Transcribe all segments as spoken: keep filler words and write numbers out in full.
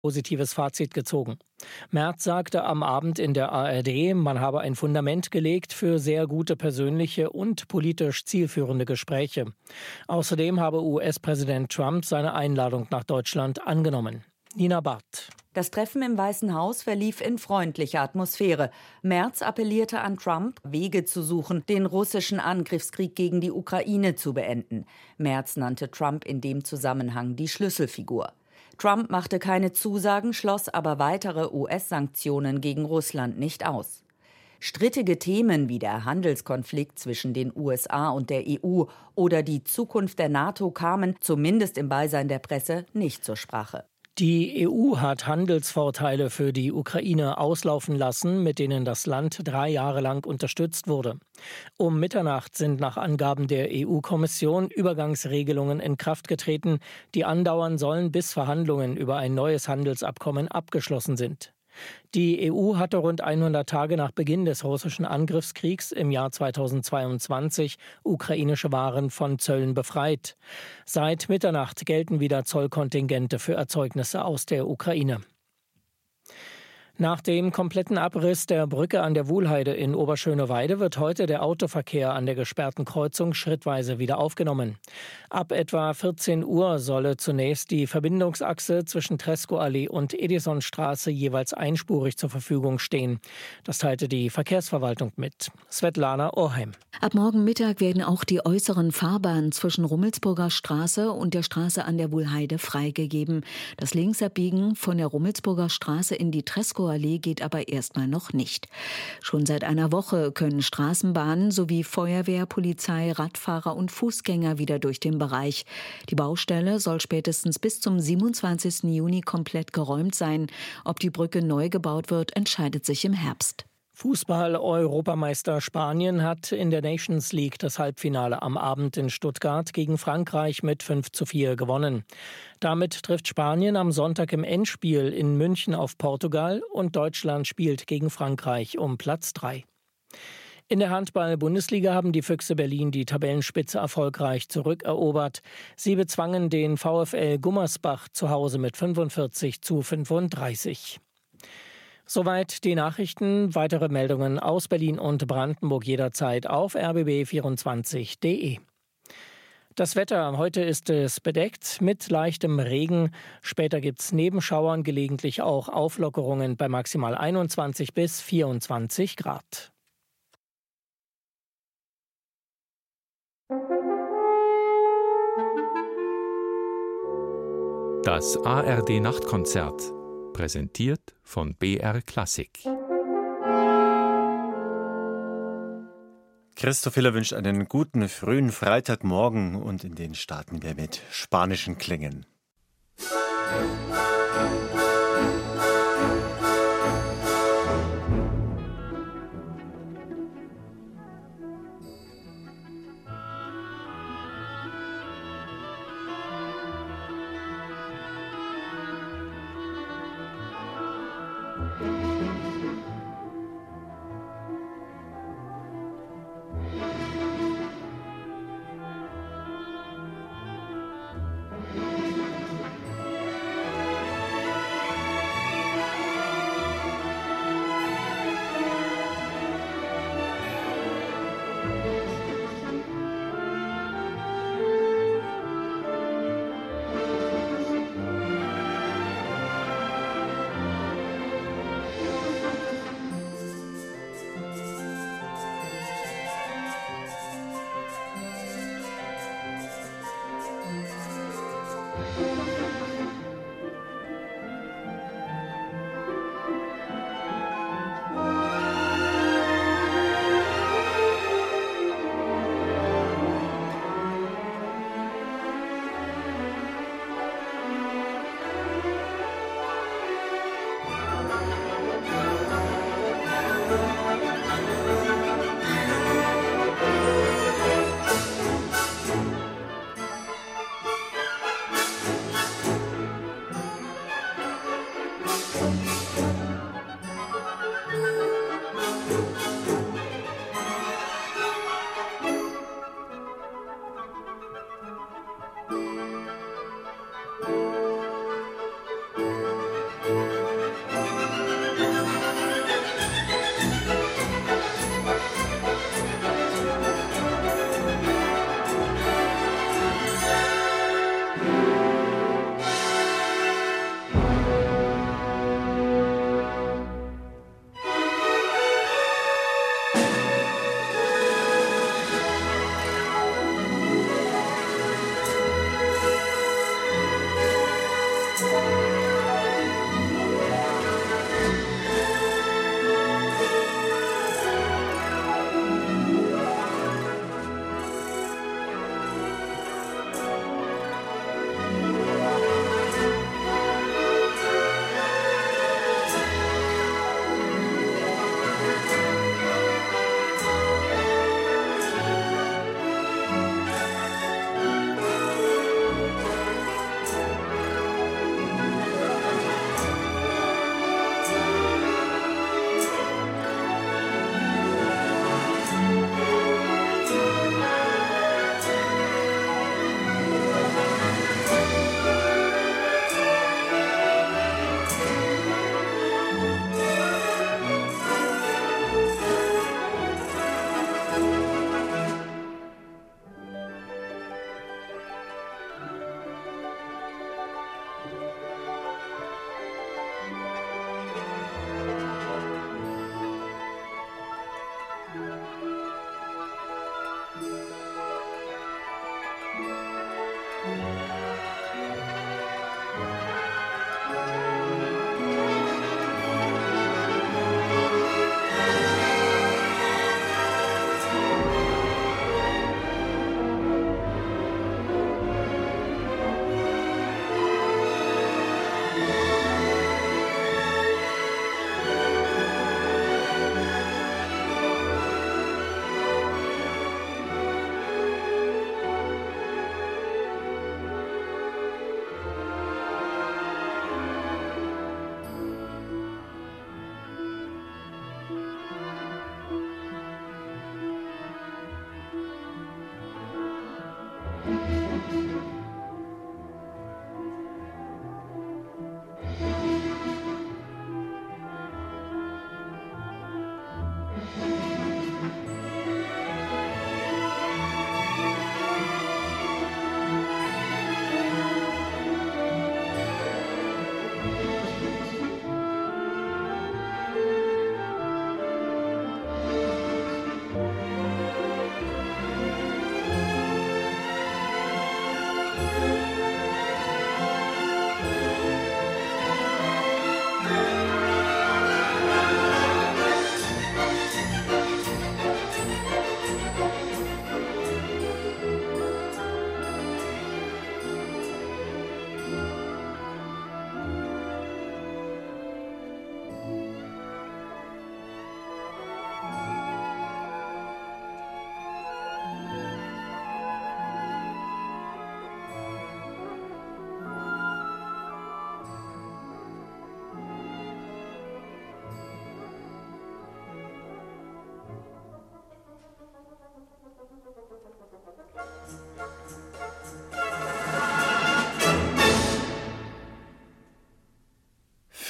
positives Fazit gezogen. Merz sagte am Abend in der A R D, man habe ein Fundament gelegt für sehr gute persönliche und politisch zielführende Gespräche. Außerdem habe U S-Präsident Trump seine Einladung nach Deutschland angenommen. Nina Barth. Das Treffen im Weißen Haus verlief in freundlicher Atmosphäre. Merz appellierte an Trump, Wege zu suchen, den russischen Angriffskrieg gegen die Ukraine zu beenden. Merz nannte Trump in dem Zusammenhang die Schlüsselfigur. Trump machte keine Zusagen, schloss aber weitere U S-Sanktionen gegen Russland nicht aus. Strittige Themen wie der Handelskonflikt zwischen den U S A und der E U oder die Zukunft der NATO kamen, zumindest im Beisein der Presse, nicht zur Sprache. Die E U hat Handelsvorteile für die Ukraine auslaufen lassen, mit denen das Land drei Jahre lang unterstützt wurde. Um Mitternacht sind nach Angaben der E U-Kommission Übergangsregelungen in Kraft getreten, die andauern sollen, bis Verhandlungen über ein neues Handelsabkommen abgeschlossen sind. Die E U hatte rund hundert Tage nach Beginn des russischen Angriffskriegs im Jahr zweitausendzweiundzwanzig ukrainische Waren von Zöllen befreit. Seit Mitternacht gelten wieder Zollkontingente für Erzeugnisse aus der Ukraine. Nach dem kompletten Abriss der Brücke an der Wuhlheide in Oberschöneweide wird heute der Autoverkehr an der gesperrten Kreuzung schrittweise wieder aufgenommen. Ab etwa vierzehn Uhr solle zunächst die Verbindungsachse zwischen Treskoallee und Edisonstraße jeweils einspurig zur Verfügung stehen. Das teilte die Verkehrsverwaltung mit. Svetlana Orheim. Ab morgen Mittag werden auch die äußeren Fahrbahnen zwischen Rummelsburger Straße und der Straße an der Wuhlheide freigegeben. Das Linksabbiegen von der Rummelsburger Straße in die Treskoallee geht aber erstmal noch nicht. Schon seit einer Woche können Straßenbahnen sowie Feuerwehr, Polizei, Radfahrer und Fußgänger wieder durch den Bereich. Die Baustelle soll spätestens bis zum siebenundzwanzigsten Juni komplett geräumt sein. Ob die Brücke neu gebaut wird, entscheidet sich im Herbst. Fußball-Europameister Spanien hat in der Nations League das Halbfinale am Abend in Stuttgart gegen Frankreich mit fünf zu vier gewonnen. Damit trifft Spanien am Sonntag im Endspiel in München auf Portugal und Deutschland spielt gegen Frankreich um Platz drei. In der Handball-Bundesliga haben die Füchse Berlin die Tabellenspitze erfolgreich zurückerobert. Sie bezwangen den VfL Gummersbach zu Hause mit fünfundvierzig zu fünfunddreißig. Soweit die Nachrichten. Weitere Meldungen aus Berlin und Brandenburg jederzeit auf r b b vierundzwanzig punkt d e. Das Wetter. Heute ist es bedeckt mit leichtem Regen. Später gibt es Nebenschauern, gelegentlich auch Auflockerungen bei maximal einundzwanzig bis vierundzwanzig Grad. Das A R D-Nachtkonzert. Präsentiert von B R Klassik. Christoph Hiller wünscht einen guten frühen Freitagmorgen und in den starten wir mit spanischen Klängen.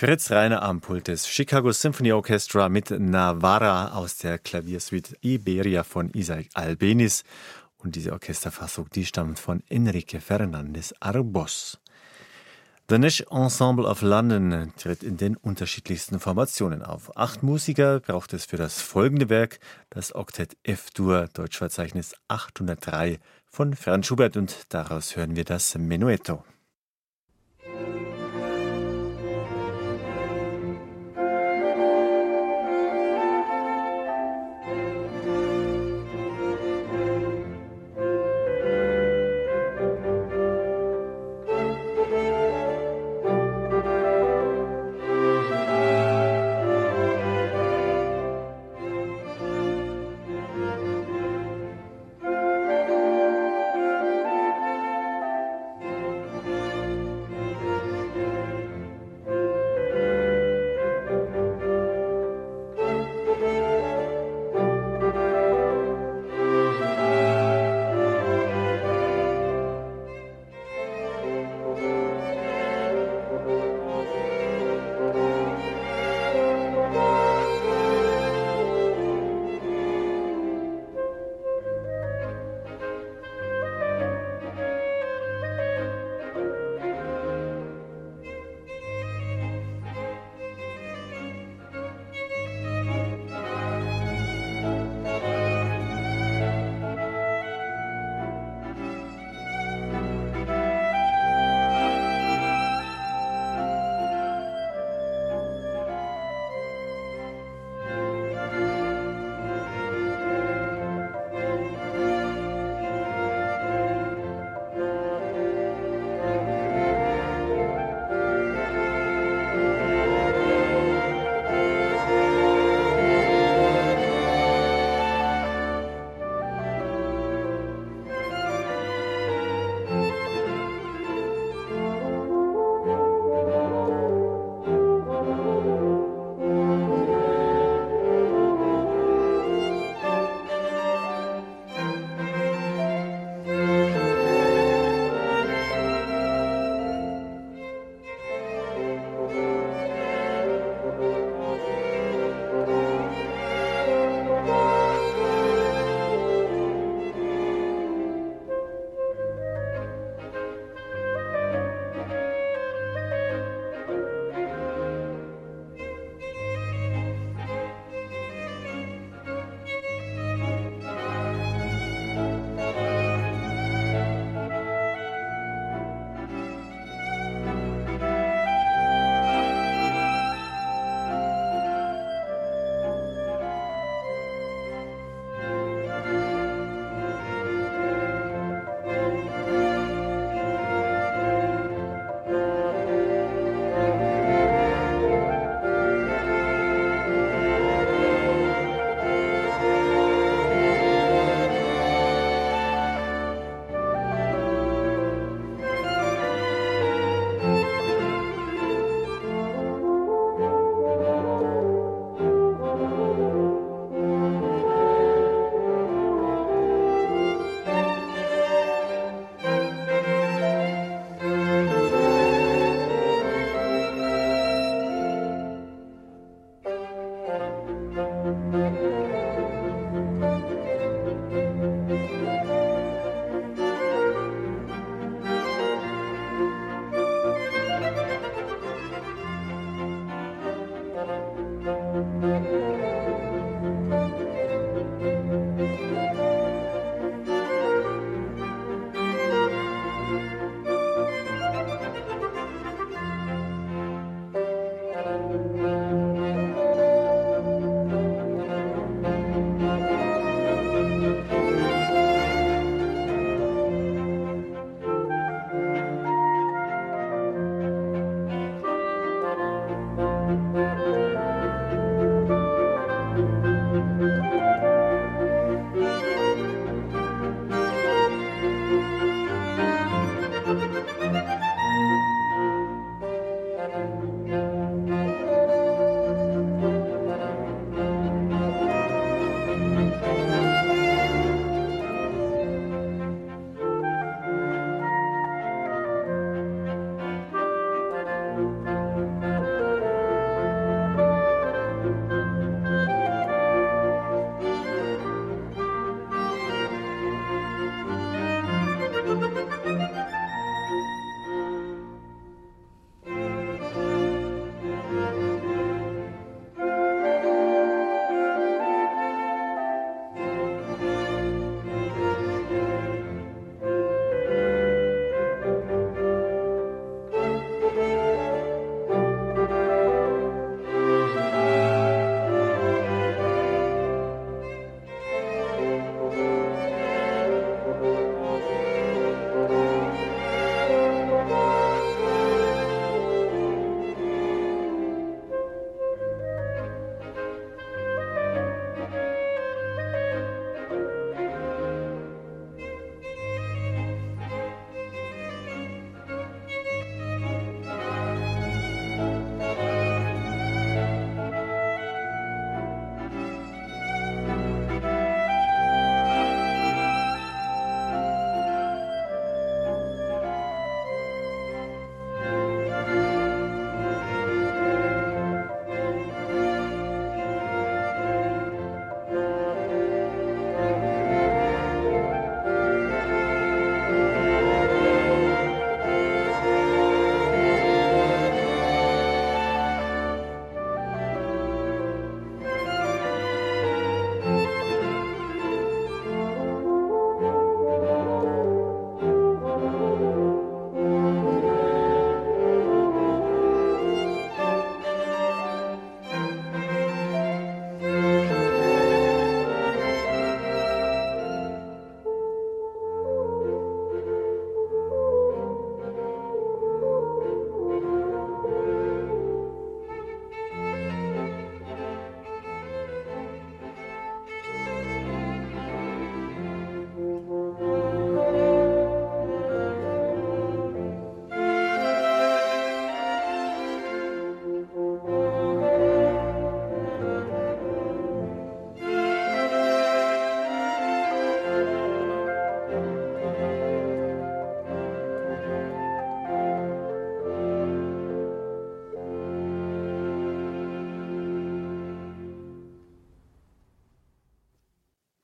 Fritz Reiner am Pult des Chicago Symphony Orchestra mit Navarra aus der Klaviersuite Iberia von Isaac Albéniz. Und diese Orchesterfassung, die stammt von Enrique Fernández Arbós. The Nash Ensemble of London tritt in den unterschiedlichsten Formationen auf. Acht Musiker braucht es für das folgende Werk, das Oktett F-Dur, Deutschverzeichnis achthundertdrei von Franz Schubert, und daraus hören wir das Menuetto.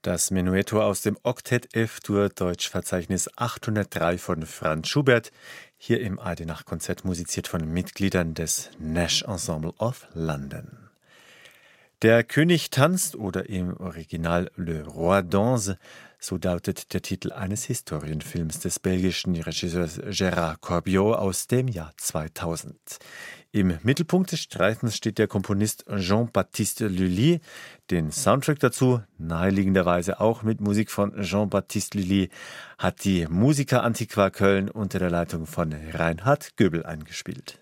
Das Menuetto aus dem Oktett F-Dur Deutschverzeichnis achthundertdrei von Franz Schubert, hier im A R D-Nachtkonzert musiziert von Mitgliedern des Nash Ensemble of London. Der König tanzt oder im Original Le Roi danse, so lautet der Titel eines Historienfilms des belgischen Regisseurs Gérard Corbiot aus dem Jahr zweitausend. Im Mittelpunkt des Streitens steht der Komponist Jean-Baptiste Lully. Den Soundtrack dazu, naheliegenderweise auch mit Musik von Jean-Baptiste Lully, hat die Musica Antiqua Köln unter der Leitung von Reinhard Göbel eingespielt.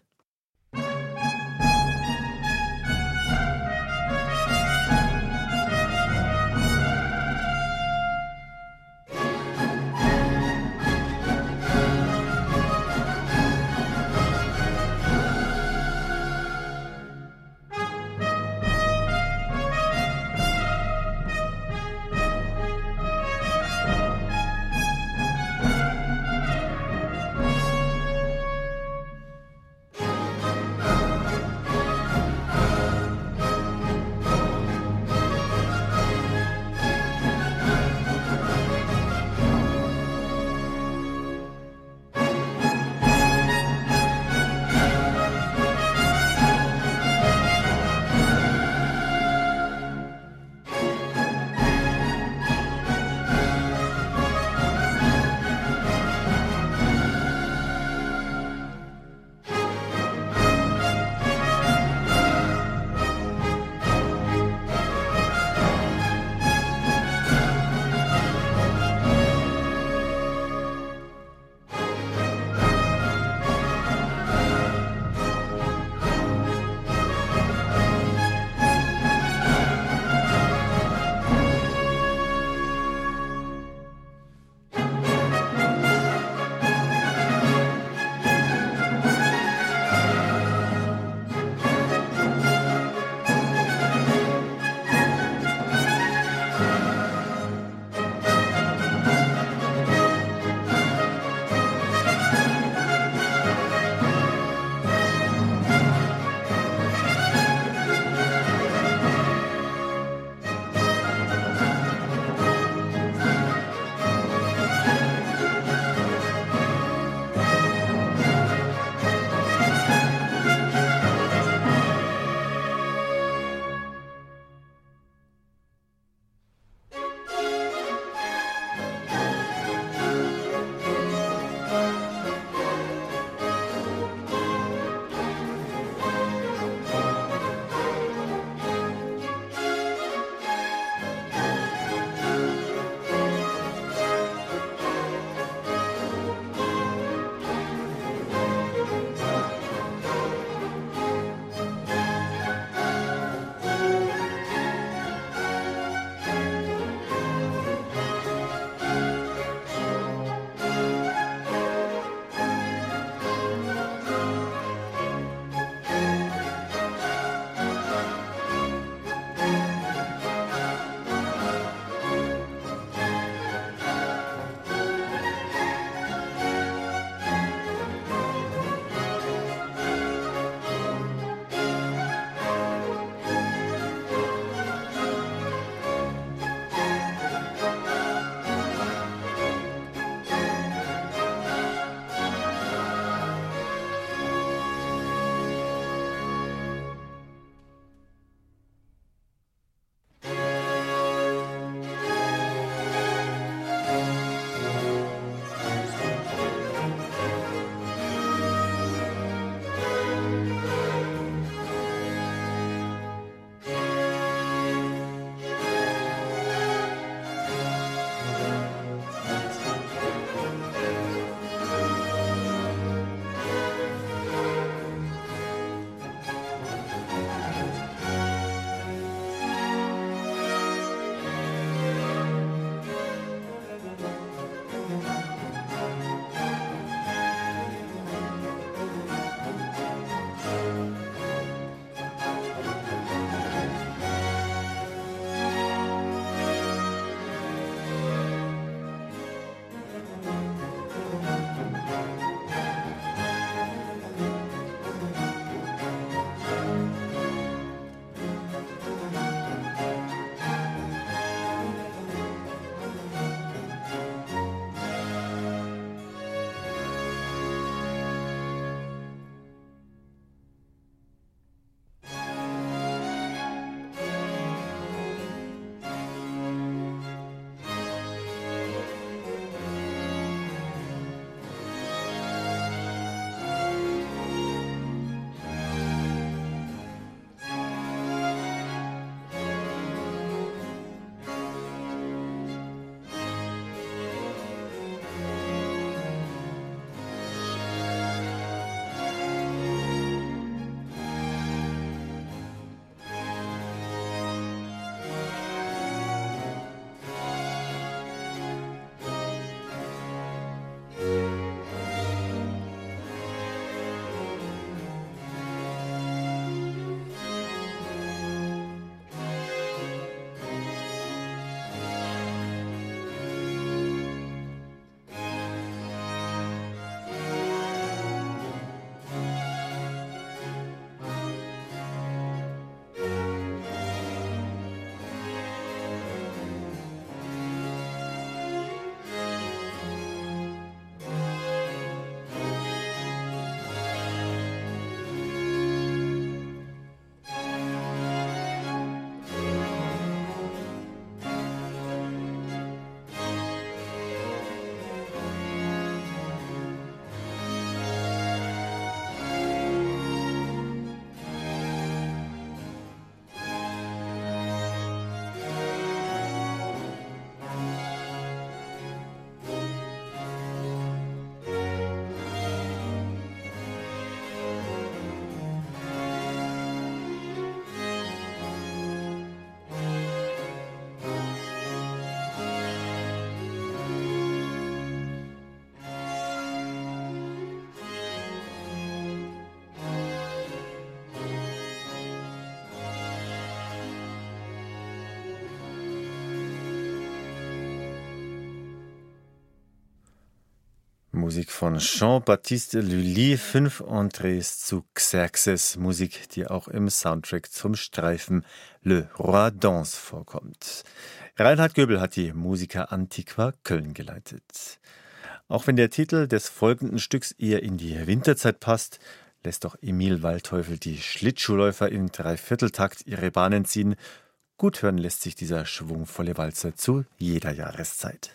Musik von Jean-Baptiste Lully, fünf Entrees zu Xerxes, Musik, die auch im Soundtrack zum Streifen Le Roi Danse vorkommt. Reinhard Göbel hat die Musica Antiqua Köln geleitet. Auch wenn der Titel des folgenden Stücks eher in die Winterzeit passt, lässt doch Emil Waldteufel die Schlittschuhläufer in Dreivierteltakt ihre Bahnen ziehen. Gut hören lässt sich dieser schwungvolle Walzer zu jeder Jahreszeit.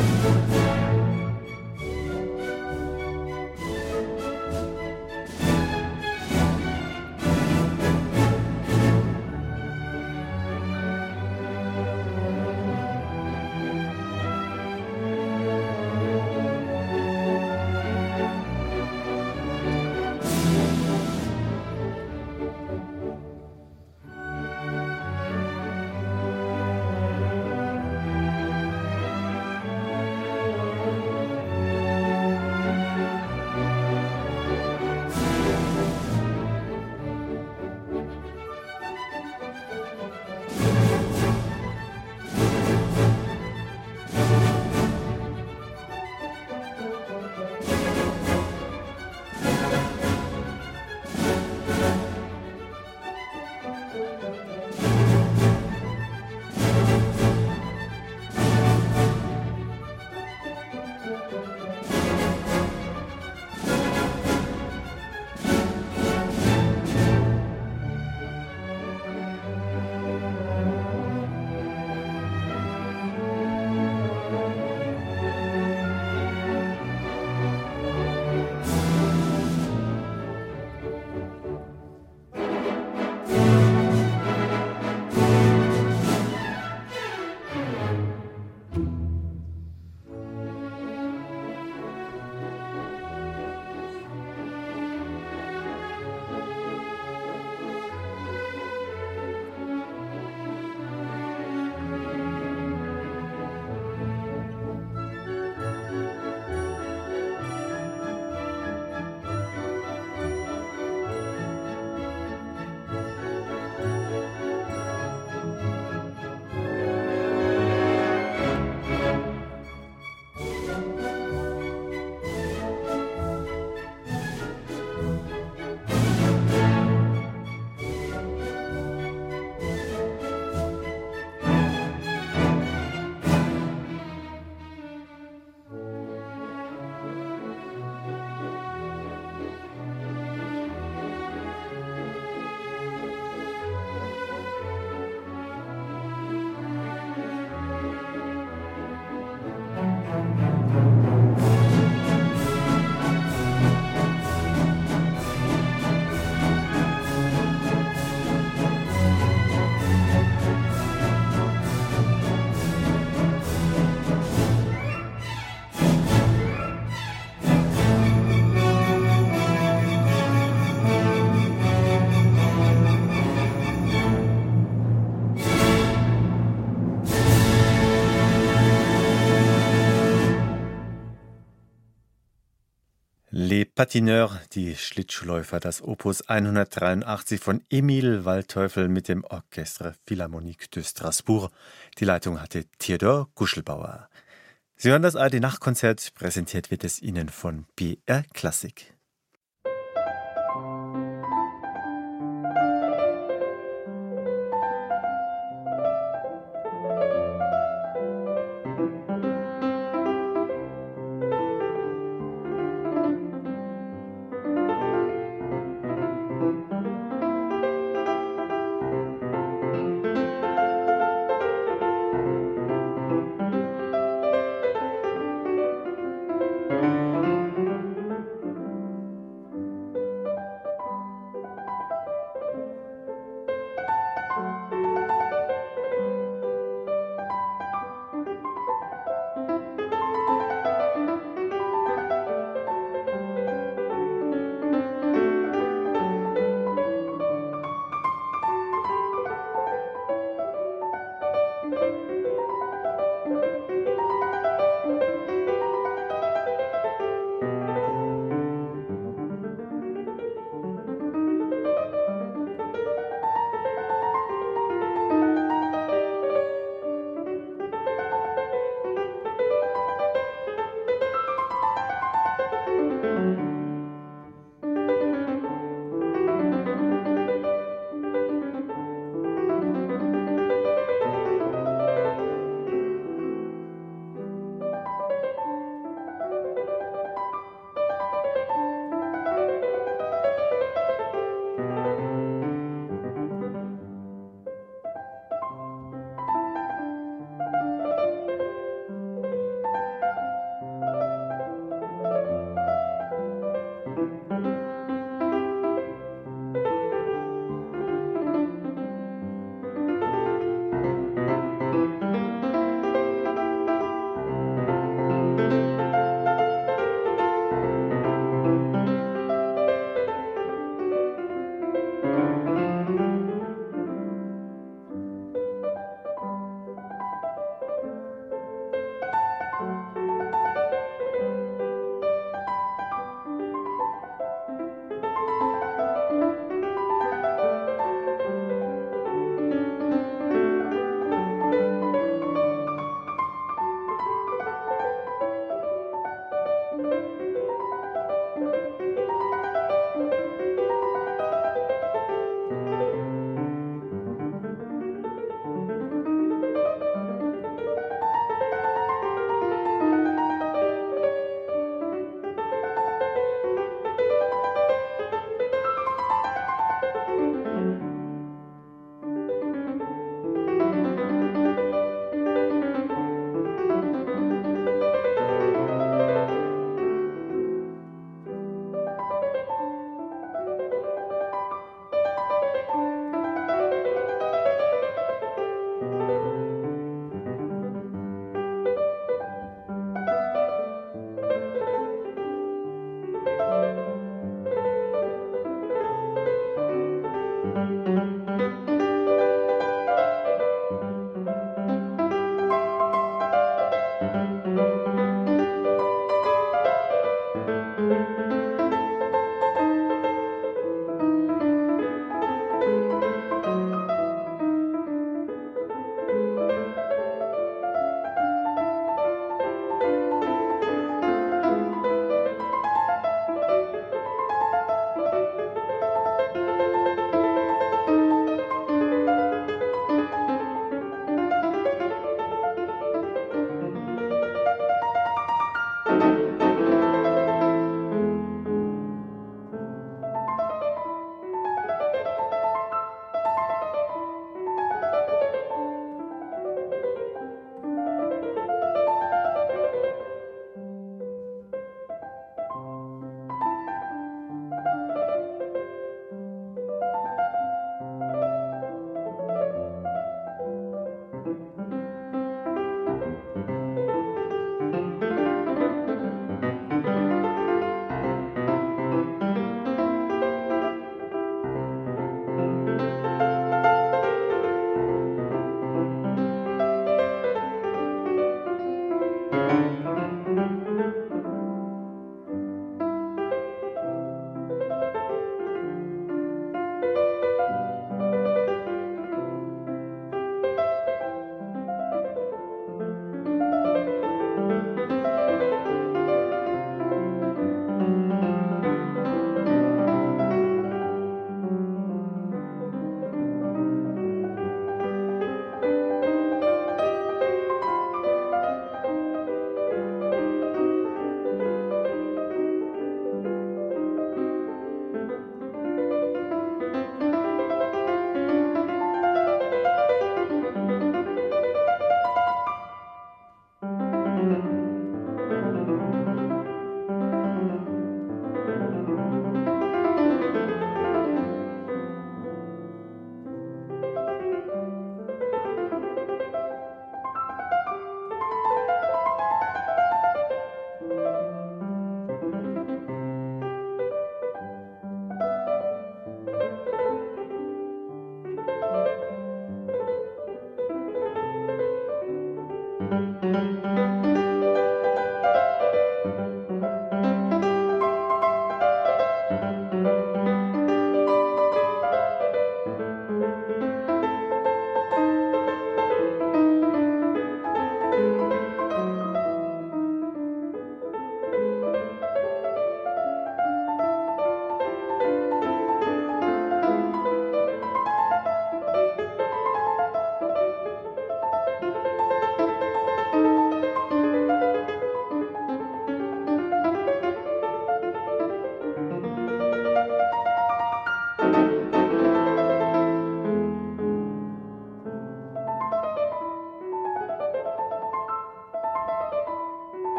Les Patineurs, die Schlittschuhläufer, das Opus hundertdreiundachtzig von Emil Waldteufel mit dem Orchestre Philharmonique de Strasbourg. Die Leitung hatte Theodor Guschelbauer. Sie hören das A R D-Nachtkonzert, präsentiert wird es Ihnen von B R Klassik.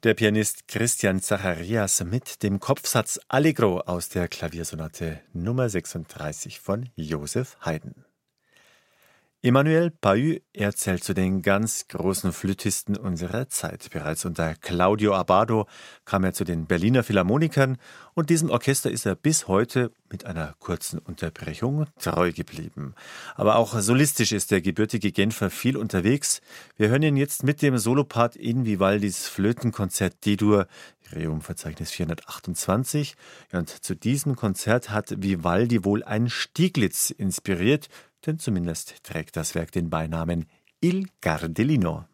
Der Pianist Christian Zacharias mit dem Kopfsatz Allegro aus der Klaviersonate Nummer sechsunddreißig von Joseph Haydn. Emmanuel Pahud, er zählt zu den ganz großen Flötisten unserer Zeit. Bereits unter Claudio Abbado kam er zu den Berliner Philharmonikern und diesem Orchester ist er bis heute mit einer kurzen Unterbrechung treu geblieben. Aber auch solistisch ist der gebürtige Genfer viel unterwegs. Wir hören ihn jetzt mit dem Solopart in Vivaldis Flötenkonzert D-Dur, Rerum-Verzeichnis vierhundertachtundzwanzig. Und zu diesem Konzert hat Vivaldi wohl ein Stieglitz inspiriert, denn zumindest trägt das Werk den Beinamen Il Gardellino.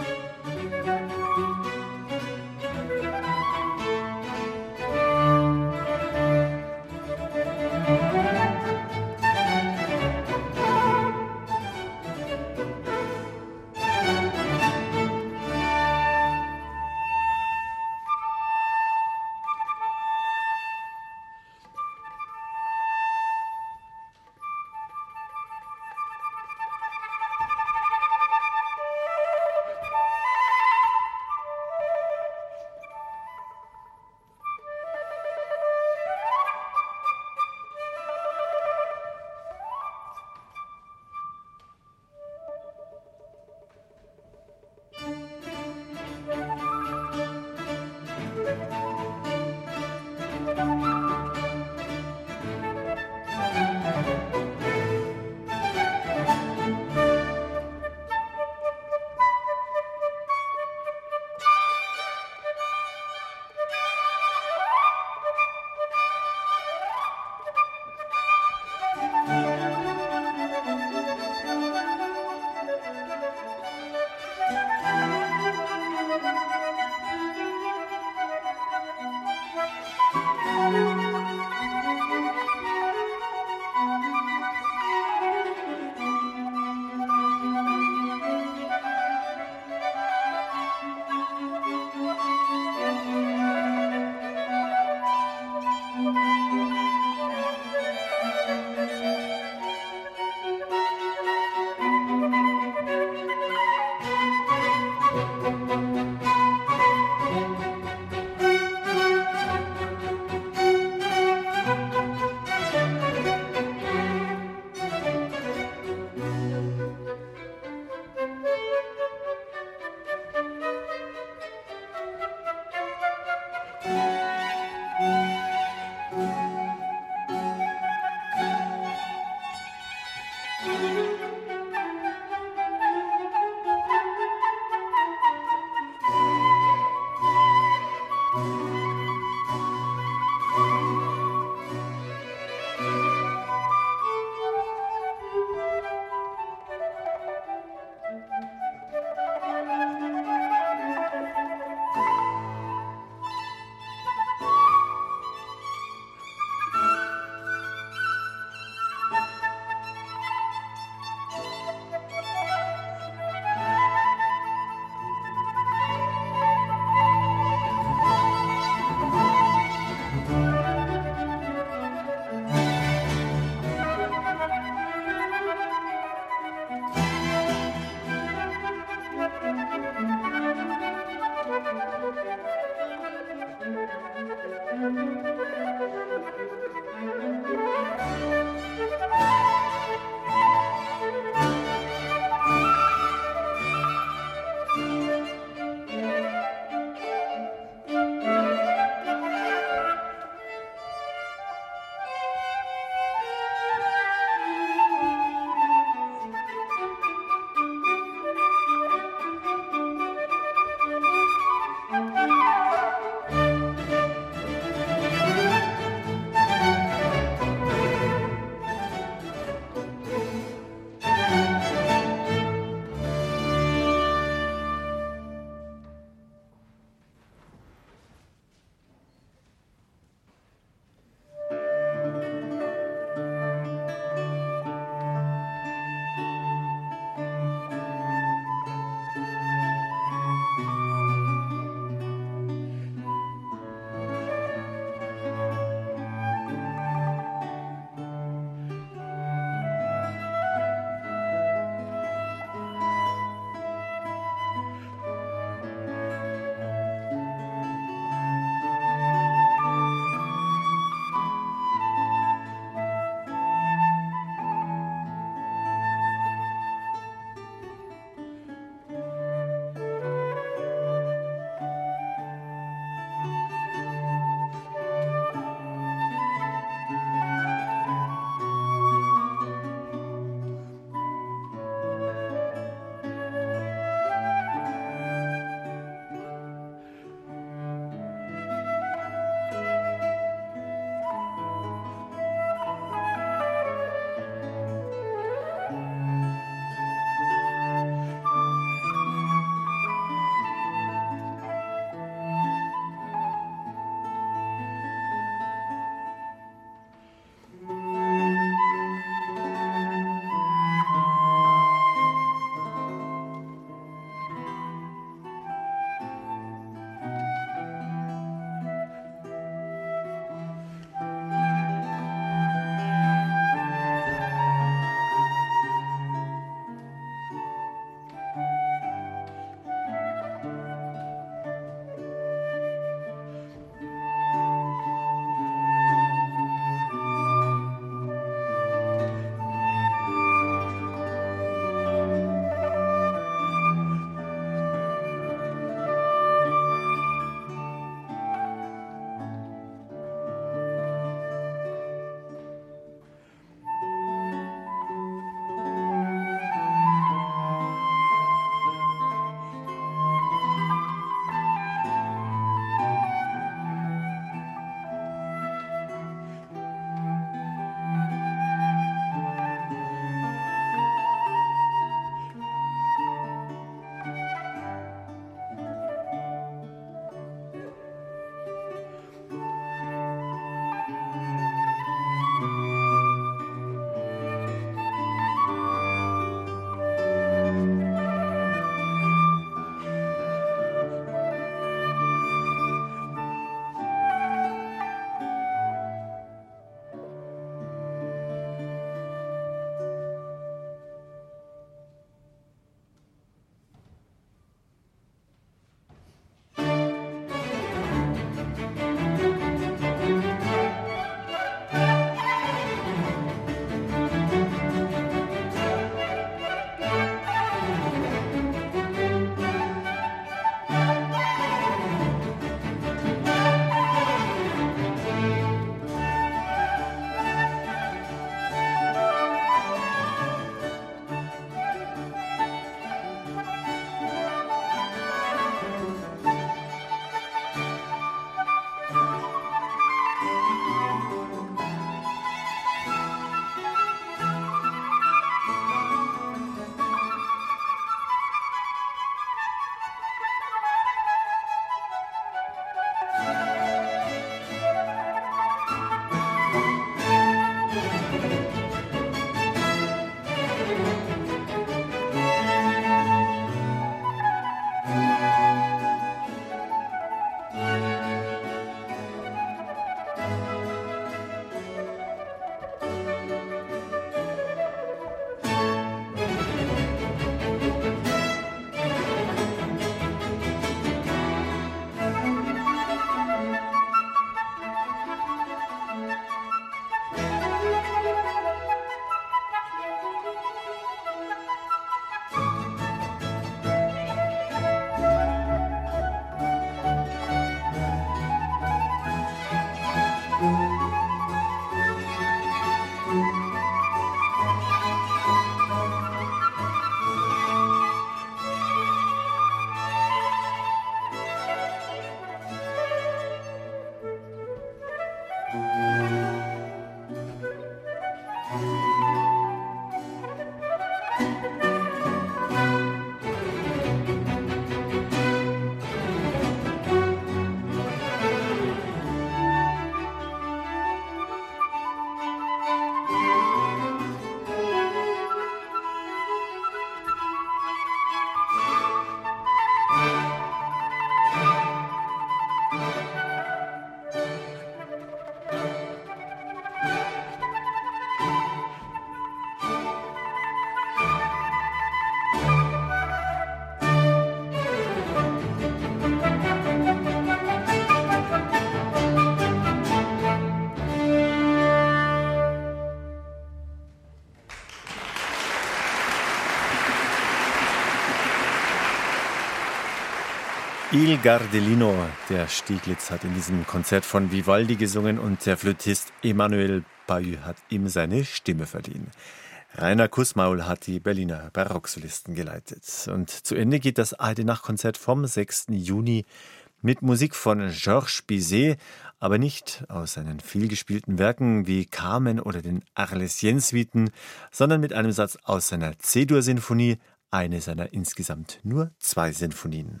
Il Gardellino, der Stieglitz, hat in diesem Konzert von Vivaldi gesungen und der Flötist Emmanuel Pahü hat ihm seine Stimme verliehen. Rainer Kussmaul hat die Berliner Barocksolisten geleitet. Und zu Ende geht das A R D-Nachtkonzert vom sechsten Juni mit Musik von Georges Bizet, aber nicht aus seinen vielgespielten Werken wie Carmen oder den Arlesiennes-Suiten, sondern mit einem Satz aus seiner C-Dur-Sinfonie, eine seiner insgesamt nur zwei Sinfonien.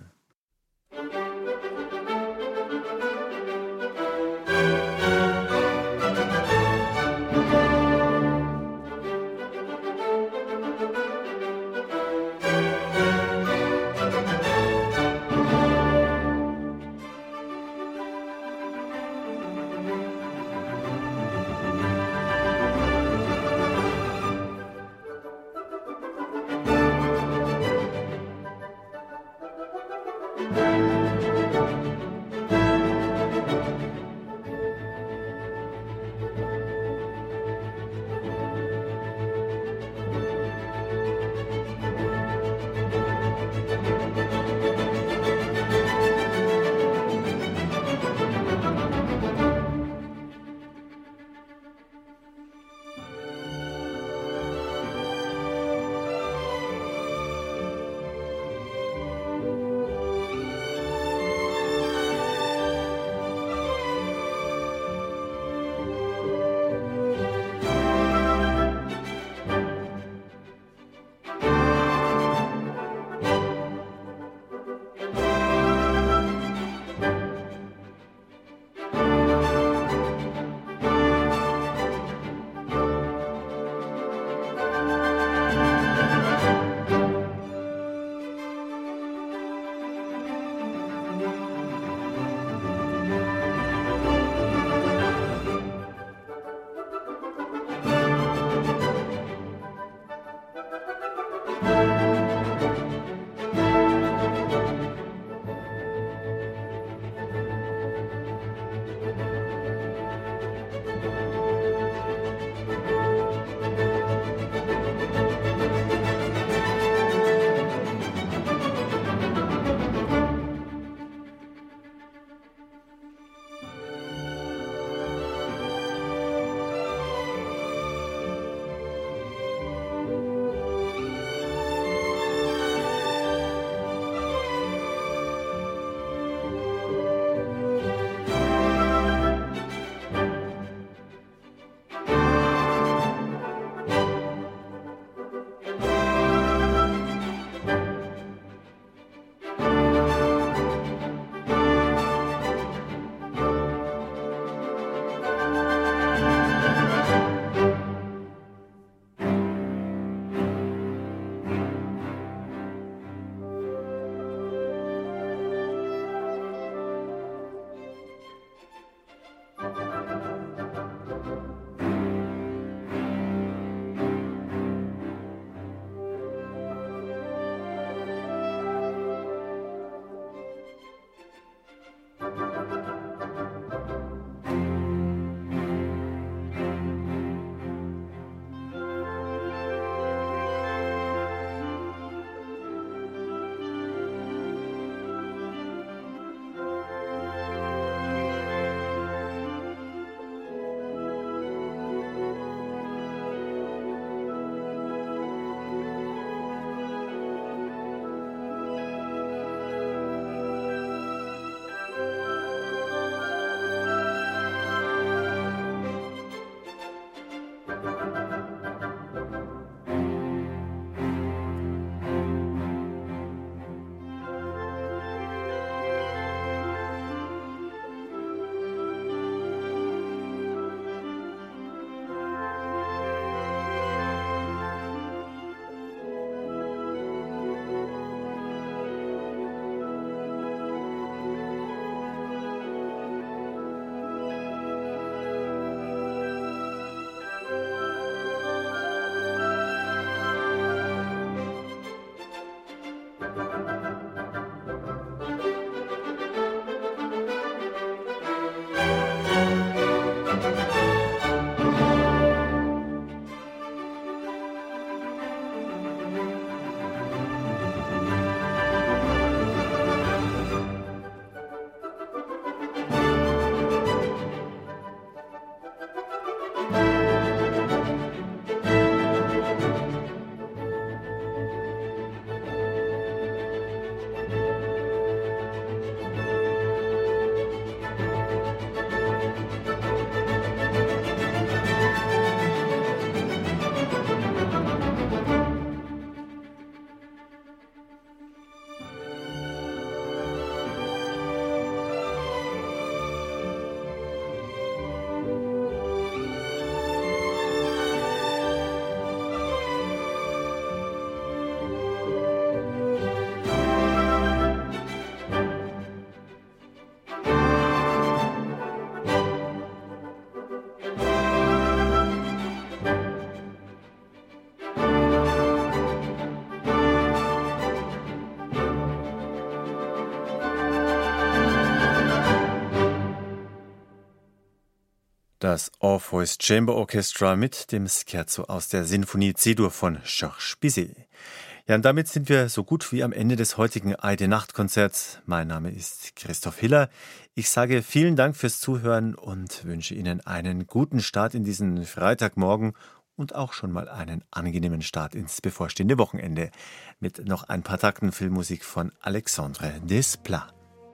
Das Orpheus Chamber Orchestra mit dem Scherzo aus der Sinfonie C-Dur von Georges Bizet. Ja, und damit sind wir so gut wie am Ende des heutigen Eide-Nacht-Konzerts. Mein Name ist Christoph Hiller. Ich sage vielen Dank fürs Zuhören und wünsche Ihnen einen guten Start in diesen Freitagmorgen und auch schon mal einen angenehmen Start ins bevorstehende Wochenende mit noch ein paar Takten Filmmusik von Alexandre Desplat.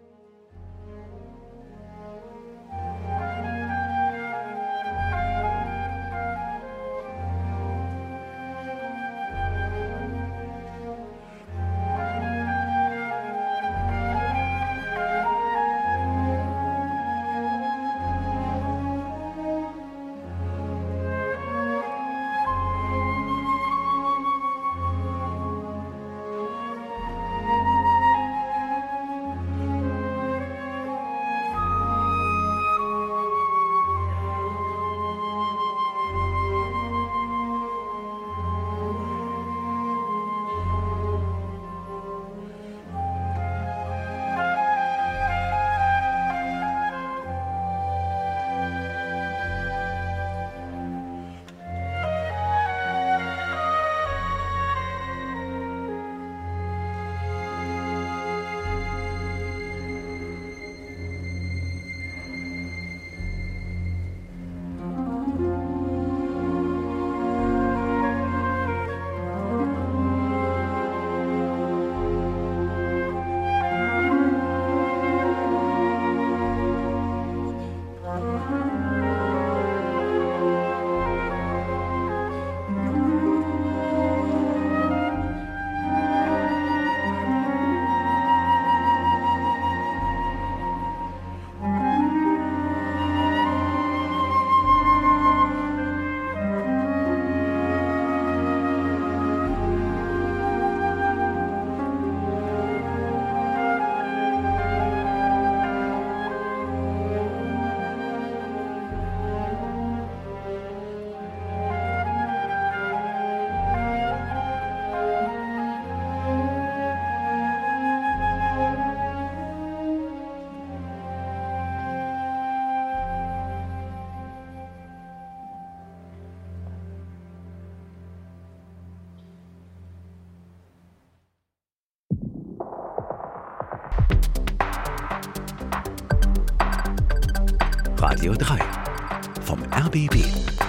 Radio drei vom R B B.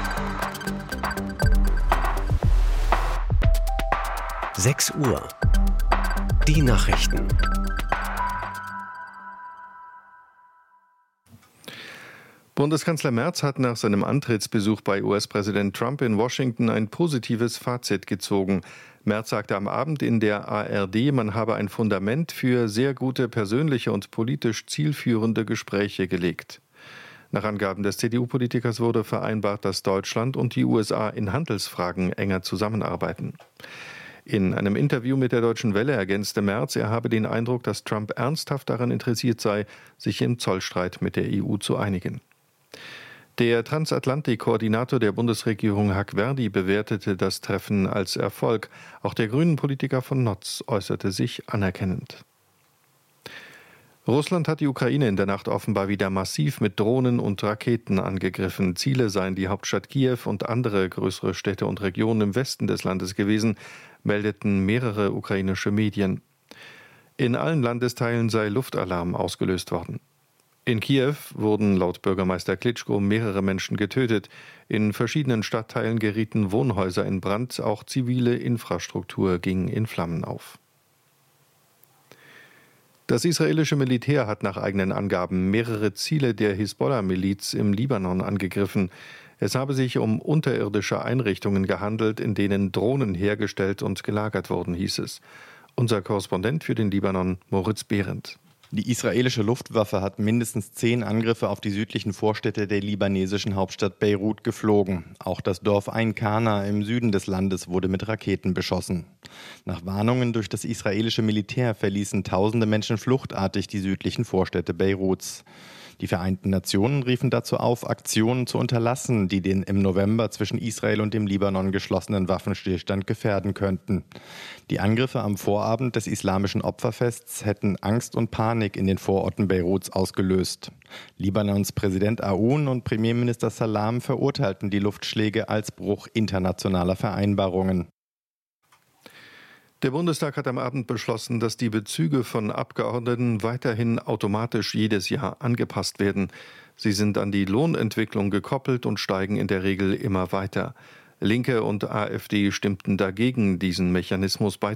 sechs Uhr. Die Nachrichten. Bundeskanzler Merz hat nach seinem Antrittsbesuch bei U S-Präsident Trump in Washington ein positives Fazit gezogen. Merz sagte am Abend in der A R D, man habe ein Fundament für sehr gute persönliche und politisch zielführende Gespräche gelegt. Nach Angaben des C D U-Politikers wurde vereinbart, dass Deutschland und die U S A in Handelsfragen enger zusammenarbeiten. In einem Interview mit der Deutschen Welle ergänzte Merz, er habe den Eindruck, dass Trump ernsthaft daran interessiert sei, sich im Zollstreit mit der E U zu einigen. Der Transatlantik-Koordinator der Bundesregierung Huck Verdi bewertete das Treffen als Erfolg. Auch der Grünen-Politiker von Notz äußerte sich anerkennend. Russland hat die Ukraine in der Nacht offenbar wieder massiv mit Drohnen und Raketen angegriffen. Ziele seien die Hauptstadt Kiew und andere größere Städte und Regionen im Westen des Landes gewesen, meldeten mehrere ukrainische Medien. In allen Landesteilen sei Luftalarm ausgelöst worden. In Kiew wurden laut Bürgermeister Klitschko mehrere Menschen getötet. In verschiedenen Stadtteilen gerieten Wohnhäuser in Brand, auch zivile Infrastruktur ging in Flammen auf. Das israelische Militär hat nach eigenen Angaben mehrere Ziele der Hisbollah-Miliz im Libanon angegriffen. Es habe sich um unterirdische Einrichtungen gehandelt, in denen Drohnen hergestellt und gelagert wurden, hieß es. Unser Korrespondent für den Libanon, Moritz Behrendt. Die israelische Luftwaffe hat mindestens zehn Angriffe auf die südlichen Vorstädte der libanesischen Hauptstadt Beirut geflogen. Auch das Dorf Ain Kana im Süden des Landes wurde mit Raketen beschossen. Nach Warnungen durch das israelische Militär verließen tausende Menschen fluchtartig die südlichen Vorstädte Beiruts. Die Vereinten Nationen riefen dazu auf, Aktionen zu unterlassen, die den im November zwischen Israel und dem Libanon geschlossenen Waffenstillstand gefährden könnten. Die Angriffe am Vorabend des islamischen Opferfests hätten Angst und Panik in den Vororten Beiruts ausgelöst. Libanons Präsident Aoun und Premierminister Salam verurteilten die Luftschläge als Bruch internationaler Vereinbarungen. Der Bundestag hat am Abend beschlossen, dass die Bezüge von Abgeordneten weiterhin automatisch jedes Jahr angepasst werden. Sie sind an die Lohnentwicklung gekoppelt und steigen in der Regel immer weiter. Linke und AfD stimmten dagegen, diesen Mechanismus beizubehalten.